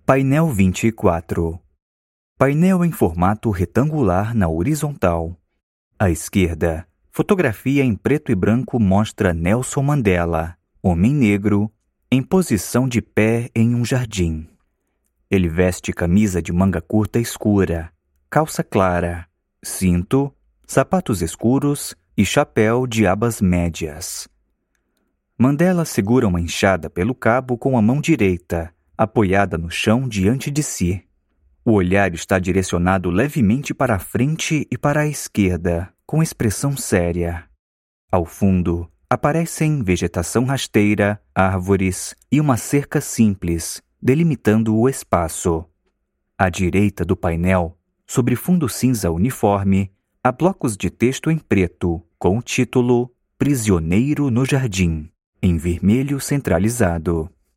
Painel 24. Painel em formato retangular na horizontal. À esquerda, fotografia em preto e branco mostra Nelson Mandela, homem negro, em posição de pé em um jardim. Ele veste camisa de manga curta escura, calça clara, cinto, sapatos escuros e chapéu de abas médias. Mandela segura uma enxada pelo cabo com a mão direita, apoiada no chão diante de si. O olhar está direcionado levemente para a frente e para a esquerda, com expressão séria. Ao fundo, aparecem vegetação rasteira, árvores e uma cerca simples, delimitando o espaço. À direita do painel, sobre fundo cinza uniforme, há blocos de texto em preto, com o título Prisioneiro no Jardim, em vermelho centralizado.